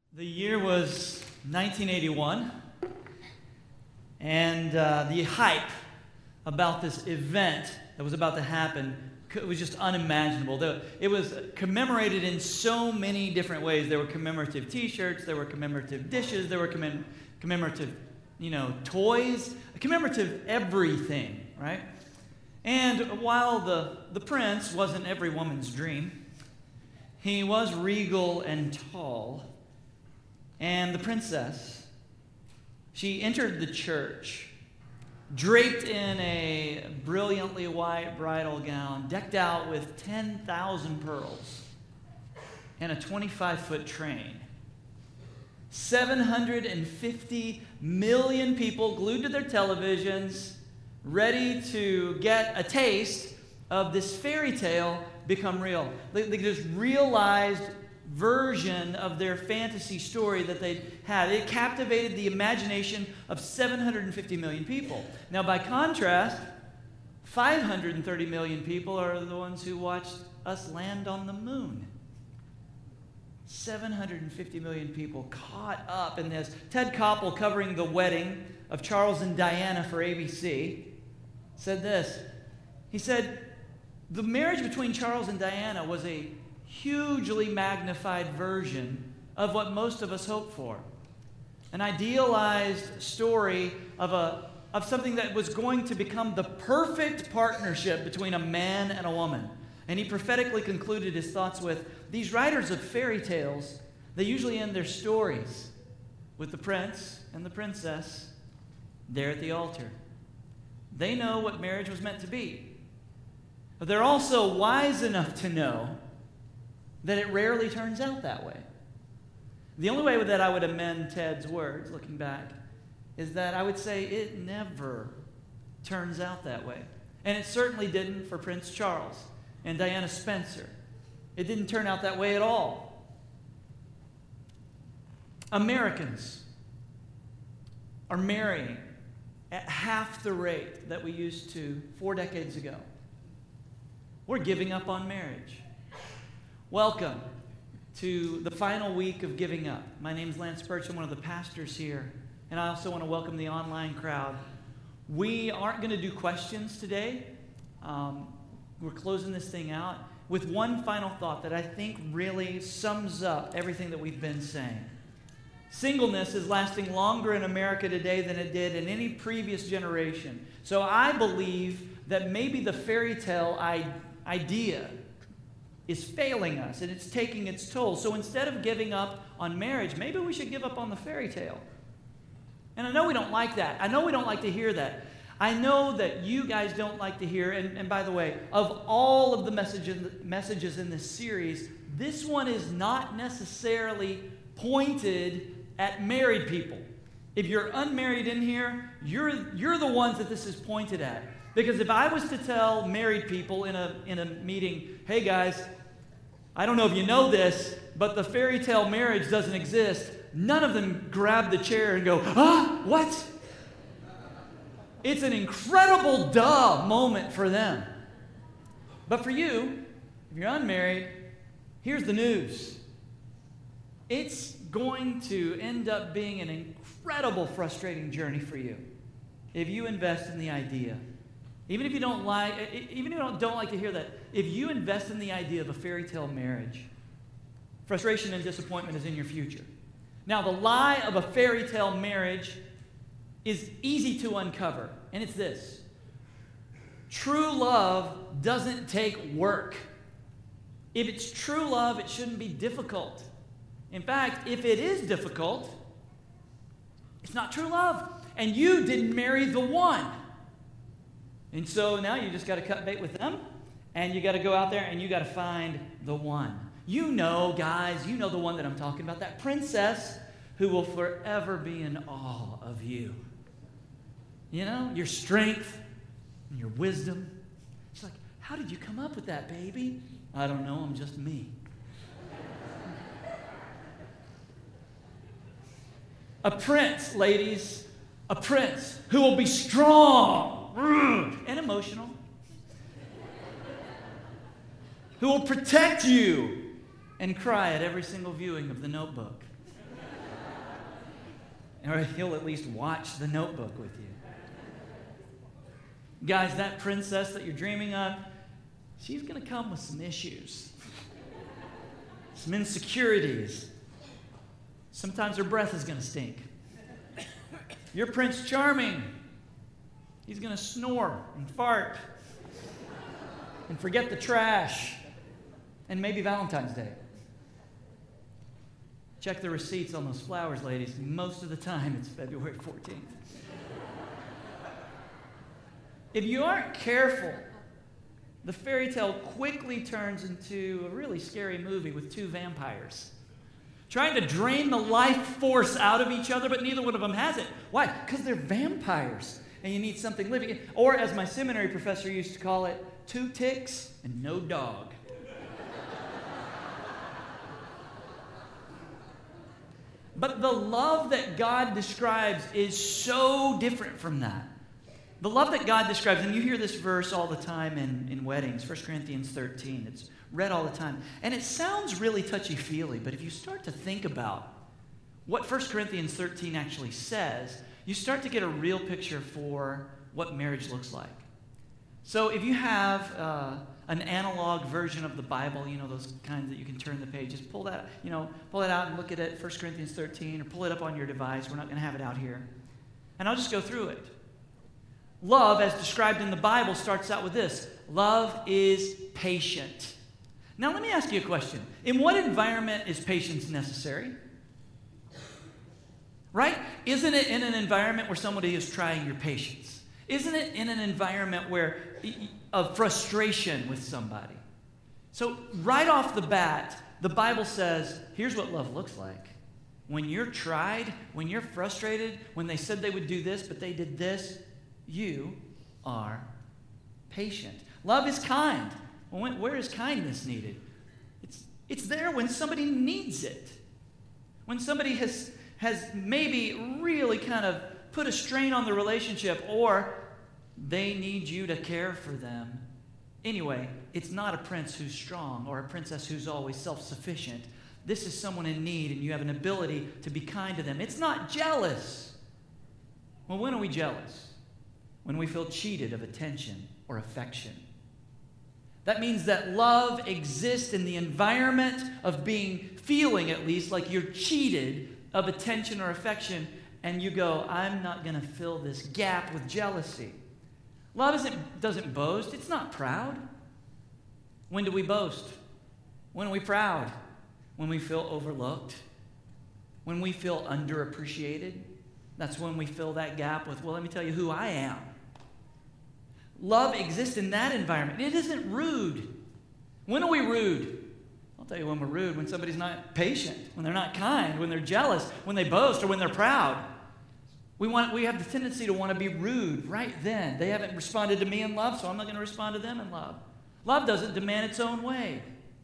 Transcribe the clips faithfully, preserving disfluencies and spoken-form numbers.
The year was nineteen eighty-one, and uh, the hype about this event that was about to happen it was just unimaginable. It was commemorated in so many different ways. There were commemorative T-shirts, there were commemorative dishes, there were commem- commemorative, you know, toys, commemorative everything, right? And while the, the prince wasn't every woman's dream, he was regal and tall. And the princess, she entered the church, draped in a brilliantly white bridal gown, decked out with ten thousand pearls, and a twenty-five foot train. seven hundred fifty million people glued to their televisions, ready to get a taste of this fairy tale become real. They, they just realized version of their fantasy story that they had. It captivated the imagination of seven hundred fifty million people. Now, by contrast, five hundred thirty million people are the ones who watched us land on the moon. seven hundred fifty million people caught up in this. Ted Koppel, covering the wedding of Charles and Diana for A B C, said this. He said, the marriage between Charles and Diana was a hugely magnified version of what most of us hope for. An idealized story of a of something that was going to become the perfect partnership between a man and a woman. And he prophetically concluded his thoughts with, these writers of fairy tales, they usually end their stories with the prince and the princess there at the altar. They know what marriage was meant to be. But they're also wise enough to know that it rarely turns out that way. The only way that I would amend Ted's words, looking back, is that I would say it never turns out that way. And it certainly didn't for Prince Charles and Diana Spencer. It didn't turn out that way at all. Americans are marrying at half the rate that we used to four decades ago. We're giving up on marriage. Welcome to the final week of Giving Up. My name is Lance Birch. I'm one of the pastors here. And I also want to welcome the online crowd. We aren't going to do questions today. Um, we're closing this thing out with one final thought that I think really sums up everything that we've been saying. Singleness is lasting longer in America today than it did in any previous generation. So I believe that maybe the fairy tale I- idea is failing us, and it's taking its toll. So instead of giving up on marriage, maybe we should give up on the fairy tale. And I know we don't like that. I know we don't like to hear that. I know that you guys don't like to hear, and, and by the way, of all of the messages, messages in this series, this one is not necessarily pointed at married people. If you're unmarried in here, you're, you're the ones that this is pointed at. Because if I was to tell married people in a, in a meeting, hey guys, I don't know if you know this, but the fairy tale marriage doesn't exist, none of them grab the chair and go, ah, what? It's an incredible duh moment for them. But for you, if you're unmarried, here's the news. It's going to end up being an incredible, frustrating journey for you if you invest in the idea. Even if you don't like, even if you don't, don't like to hear that, if you invest in the idea of a fairy tale marriage, frustration and disappointment is in your future. Now, the lie of a fairy tale marriage is easy to uncover, and it's this. True love doesn't take work. If it's true love, it shouldn't be difficult. In fact, if it is difficult, it's not true love. And you didn't marry the one. And so now you just got to cut bait with them, and you got to go out there and you got to find the one. You know, guys, you know the one that I'm talking about, that princess who will forever be in awe of you. You know, your strength and your wisdom. She's like, how did you come up with that, baby? I don't know, I'm just me. A prince, ladies, a prince who will be strong and emotional, who will protect you and cry at every single viewing of The Notebook. Or he'll at least watch The Notebook with you. Guys, that princess that you're dreaming of, she's going to come with some issues, some insecurities. Sometimes her breath is going to stink. Your Prince Charming, he's going to snore and fart and forget the trash, and maybe Valentine's Day. Check the receipts on those flowers, ladies. Most of the time, it's February fourteenth. If you aren't careful, the fairy tale quickly turns into a really scary movie with two vampires trying to drain the life force out of each other, but neither one of them has it. Why? Because they're vampires, and you need something living. Or, as my seminary professor used to call it, two ticks and no dog. But the love that God describes is so different from that. The love that God describes, and you hear this verse all the time in, in weddings, First Corinthians thirteen. It's read all the time. And it sounds really touchy-feely, but if you start to think about what First Corinthians thirteen actually says, you start to get a real picture for what marriage looks like. So if you have uh, an analog version of the Bible, you know, those kinds that you can turn the pages, pull that, you know, pull it out and look at it, First Corinthians thirteen, or pull it up on your device. We're not going to have it out here. And I'll just go through it. Love, as described in the Bible, starts out with this: love is patient. Now, let me ask you a question. In what environment is patience necessary? Right? Isn't it in an environment where somebody is trying your patience? Isn't it in an environment where of frustration with somebody? So, right off the bat, the Bible says, here's what love looks like. When you're tried, when you're frustrated, when they said they would do this, but they did this, you are patient. Love is kind. Well, when, where is kindness needed? It's, it's there when somebody needs it. When somebody has, has maybe really kind of put a strain on the relationship, or they need you to care for them. Anyway, it's not a prince who's strong or a princess who's always self-sufficient. This is someone in need, and you have an ability to be kind to them. It's not jealous. Well, when are we jealous? When we feel cheated of attention or affection. That means that love exists in the environment of being, feeling at least, like you're cheated of attention or affection, and you go, I'm not going to fill this gap with jealousy. Love isn't, doesn't boast. It's not proud. When do we boast? When are we proud? When we feel overlooked. When we feel underappreciated. That's when we fill that gap with, well, let me tell you who I am. Love exists in that environment. It isn't rude. When are we rude? I'll tell you when we're rude. When somebody's not patient, when they're not kind, when they're jealous, when they boast, or when they're proud. We want, we have the tendency to want to be rude right then. They haven't responded to me in love, so I'm not going to respond to them in love. Love doesn't demand its own way.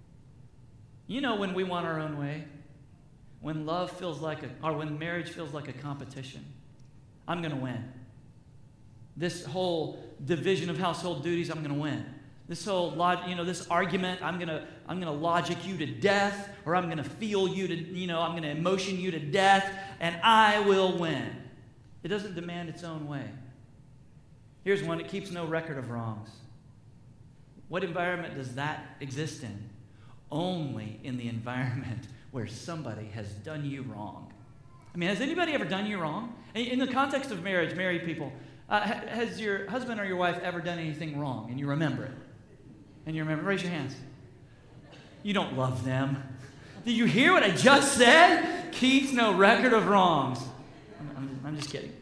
You know when we want our own way? When love feels like a, or when marriage feels like a competition. I'm going to win. This whole division of household duties, I'm going to win. This whole, log, you know, this argument, I'm going to, I'm going to logic you to death, or I'm going to feel you to, you know, I'm going to emotion you to death, and I will win. It doesn't demand its own way. Here's one: it keeps no record of wrongs. What environment does that exist in? Only in the environment where somebody has done you wrong. I mean, has anybody ever done you wrong? In the context of marriage, married people, uh, has your husband or your wife ever done anything wrong and you remember it? And you remember, raise your hands. You don't love them. Did you hear what I just said? Keeps no record of wrongs. I'm, I'm, I'm just kidding.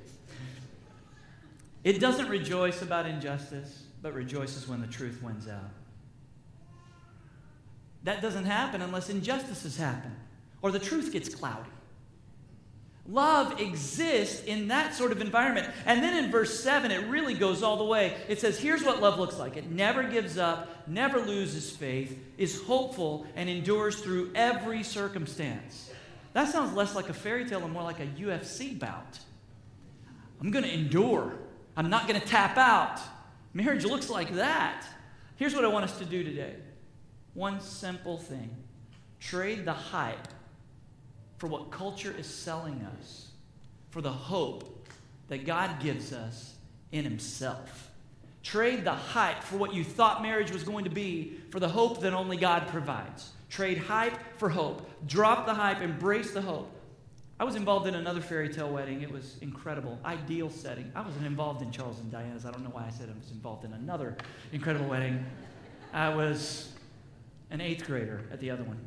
It doesn't rejoice about injustice, but rejoices when the truth wins out. That doesn't happen unless injustices happen or the truth gets cloudy. Love exists in that sort of environment. And then in verse seven, it really goes all the way. It says, here's what love looks like. It never gives up, never loses faith, is hopeful, and endures through every circumstance. That sounds less like a fairy tale and more like a U F C bout. I'm going to endure. I'm not going to tap out. Marriage looks like that. Here's what I want us to do today. One simple thing. Trade the hype for what culture is selling us for the hope that God gives us in himself. Trade the hype for what you thought marriage was going to be for the hope that only God provides. Trade hype for hope. Drop the hype, embrace the hope. I was involved in another fairy tale wedding. It was incredible. Ideal setting. I wasn't involved in Charles and Diana's. I don't know why I said I was involved in another incredible wedding. I was an eighth grader at the other one.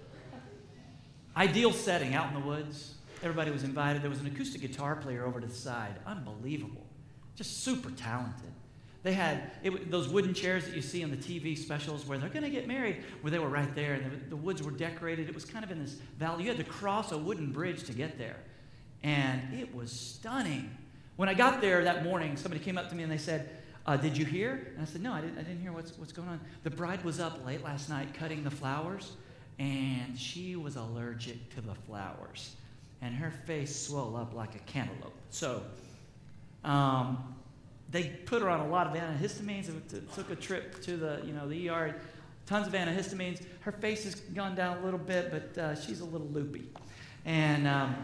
Ideal setting, out in the woods. Everybody was invited. There was an acoustic guitar player over to the side. Unbelievable. Just super talented. They had it, those wooden chairs that you see on the T V specials where they're going to get married, where they were right there, and the, the woods were decorated. It was kind of in this valley. You had to cross a wooden bridge to get there, and it was stunning. When I got there that morning, somebody came up to me and they said, uh, did you hear? And I said, no, I didn't, I didn't hear what's, what's going on. The bride was up late last night cutting the flowers, and she was allergic to the flowers, and her face swelled up like a cantaloupe. So, um... they put her on a lot of antihistamines. It took a trip to the, you know, the E R, tons of antihistamines. Her face has gone down a little bit, but uh, she's a little loopy. And um,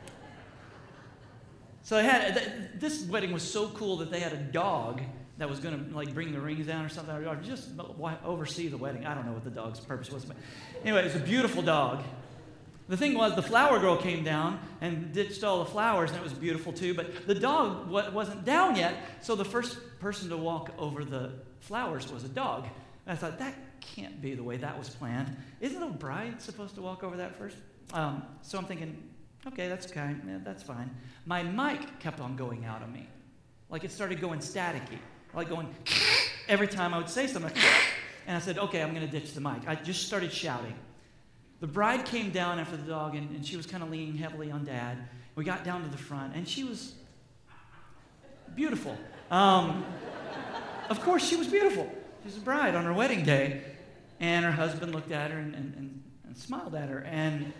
so they had th- this wedding was so cool that they had a dog that was going to like bring the rings down or something, or just oversee the wedding. I don't know what the dog's purpose was, but anyway, it was a beautiful dog. The thing was, the flower girl came down and ditched all the flowers, and it was beautiful too, but the dog wasn't down yet, so the first person to walk over the flowers was a dog. And I thought, that can't be the way that was planned. Isn't a bride supposed to walk over that first? Um, so I'm thinking, okay, that's okay, yeah, that's fine. My mic kept on going out of me. Like it started going staticky, like going every time I would say something. And I said, okay, I'm going to ditch the mic. I just started shouting. The bride came down after the dog, and, and she was kind of leaning heavily on Dad. We got down to the front, and she was beautiful. Um, of course, she was beautiful. She was a bride on her wedding day, and her husband looked at her and, and, and, and smiled at her. And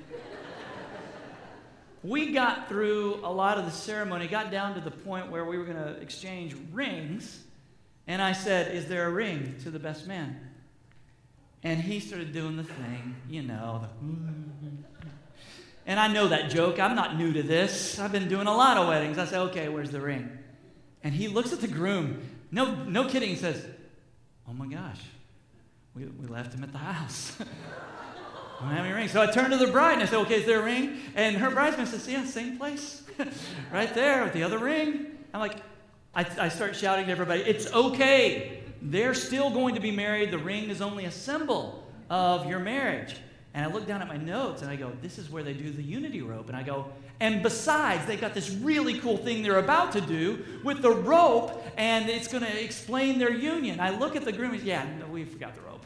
we got through a lot of the ceremony, got down to the point where we were going to exchange rings, and I said, is there a ring to the best man? And he started doing the thing, you know. The and I know that joke. I'm not new to this. I've been doing a lot of weddings. I say, okay, where's the ring? And he looks at the groom. No, no kidding. He says, oh my gosh, we, we left him at the house. I don't have any ring. So I turned to the bride and I said, okay, is there a ring? And her bridesmaid says, yeah, same place. Right there with the other ring. I'm like, I, I start shouting to everybody, it's okay. They're still going to be married. The ring is only a symbol of your marriage. And I look down at my notes and I go, this is where they do the unity rope. And I go, and besides, they've got this really cool thing they're about to do with the rope, and it's going to explain their union. I look at the groom and say, yeah, no, we forgot the rope.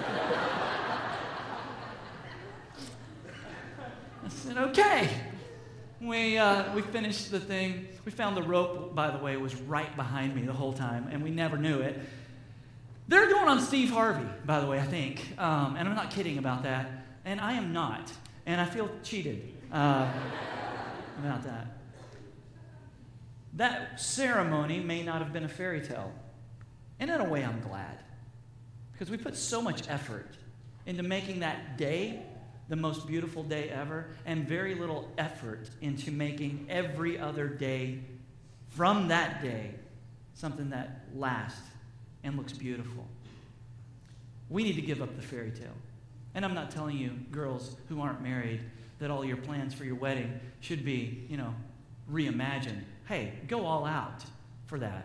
I said, okay. We, uh, we finished the thing. We found the rope, by the way, was right behind me the whole time, and we never knew it. They're going on Steve Harvey, by the way, I think. Um, and I'm not kidding about that. And I am not. And I feel cheated uh, about that. That ceremony may not have been a fairy tale. And in a way, I'm glad. Because we put so much effort into making that day the most beautiful day ever, and very little effort into making every other day from that day something that lasts and looks beautiful. We need to give up the fairy tale. And I'm not telling you, girls who aren't married, that all your plans for your wedding should be, you know, reimagined. Hey, go all out for that.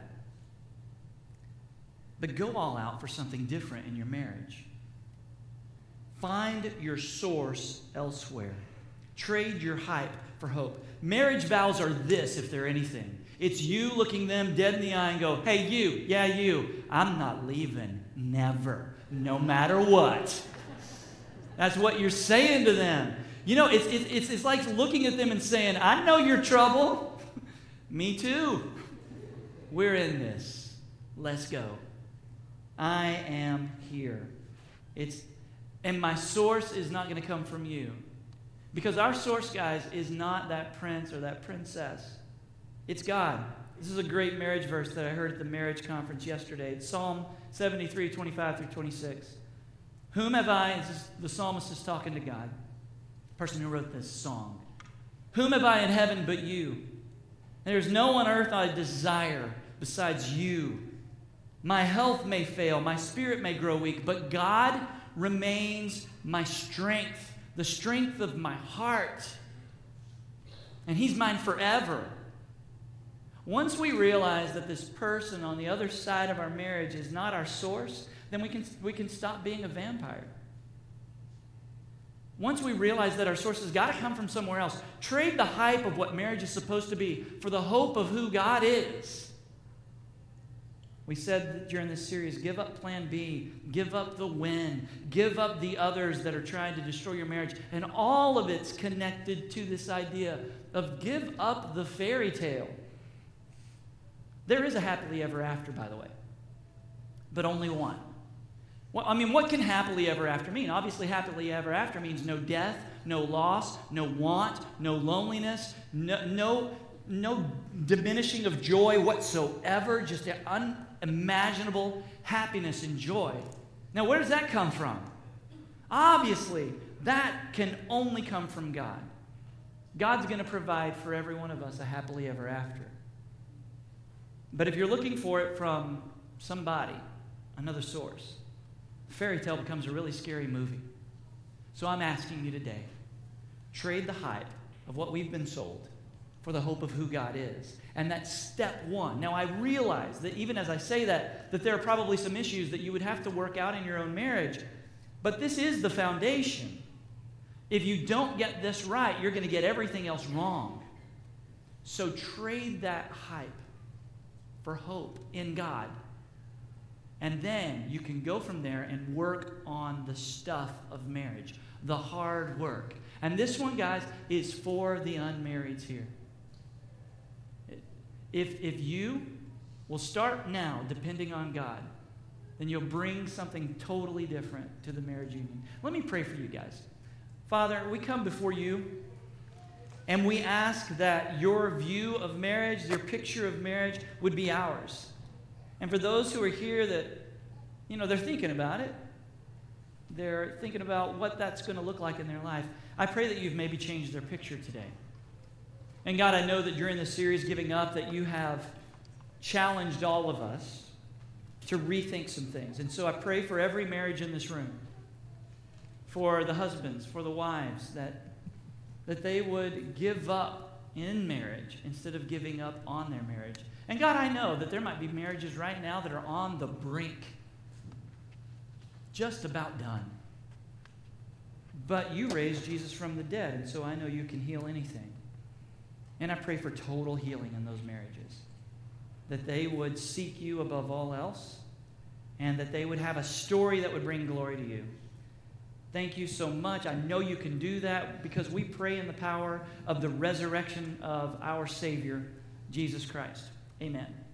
But go all out for something different in your marriage. Find your source elsewhere. Trade your hype for hope. Marriage vows are this, if they're anything. It's you looking them dead in the eye and go, hey, you, yeah, you, I'm not leaving, never, no matter what. That's what you're saying to them. You know, it's, it's, it's like looking at them and saying, I know your trouble. Me too. We're in this. Let's go. I am here. It's And my source is not going to come from you. Because our source, guys, is not that prince or that princess. It's God. This is a great marriage verse that I heard at the marriage conference yesterday. It's Psalm seventy-three, twenty-five through twenty-six. Whom have I, this is, the psalmist is talking to God, the person who wrote this song. Whom have I in heaven but you? There's no on earth I desire besides you. My health may fail, my spirit may grow weak, but God remains my strength, the strength of my heart. And He's mine forever. Once we realize that this person on the other side of our marriage is not our source, then we can, we can stop being a vampire. Once we realize that our source has got to come from somewhere else, trade the hype of what marriage is supposed to be for the hope of who God is. We said during this series, give up plan B, give up the win, give up the others that are trying to destroy your marriage. And all of it's connected to this idea of give up the fairy tale. There is a happily ever after, by the way, but only one. Well, I mean, what can happily ever after mean? Obviously, happily ever after means no death, no loss, no want, no loneliness, no, no, no diminishing of joy whatsoever, just an unimaginable happiness and joy. Now, where does that come from? Obviously, that can only come from God. God's going to provide for every one of us a happily ever after. But if you're looking for it from somebody, another source, fairy tale becomes a really scary movie. So I'm asking you today, trade the hype of what we've been sold for the hope of who God is. And that's step one. Now I realize that even as I say that, that there are probably some issues that you would have to work out in your own marriage. But this is the foundation. If you don't get this right, you're going to get everything else wrong. So trade that hype for hope in God. And then you can go from there and work on the stuff of marriage, the hard work. And this one, guys, is for the unmarrieds here. If, if you will start now depending on God, then you'll bring something totally different to the marriage union. Let me pray for you guys. Father, we come before you and we ask that your view of marriage, your picture of marriage would be ours. And for those who are here that, you know, they're thinking about it, they're thinking about what that's going to look like in their life, I pray that you've maybe changed their picture today. And God, I know that during this series, Giving Up, that you have challenged all of us to rethink some things. And so I pray for every marriage in this room, for the husbands, for the wives, that, that they would give up in marriage instead of giving up on their marriage. And God, I know that there might be marriages right now that are on the brink, just about done. But you raised Jesus from the dead, and so I know you can heal anything. And I pray for total healing in those marriages, that they would seek you above all else, and that they would have a story that would bring glory to you. Thank you so much. I know you can do that because we pray in the power of the resurrection of our Savior, Jesus Christ. Amen.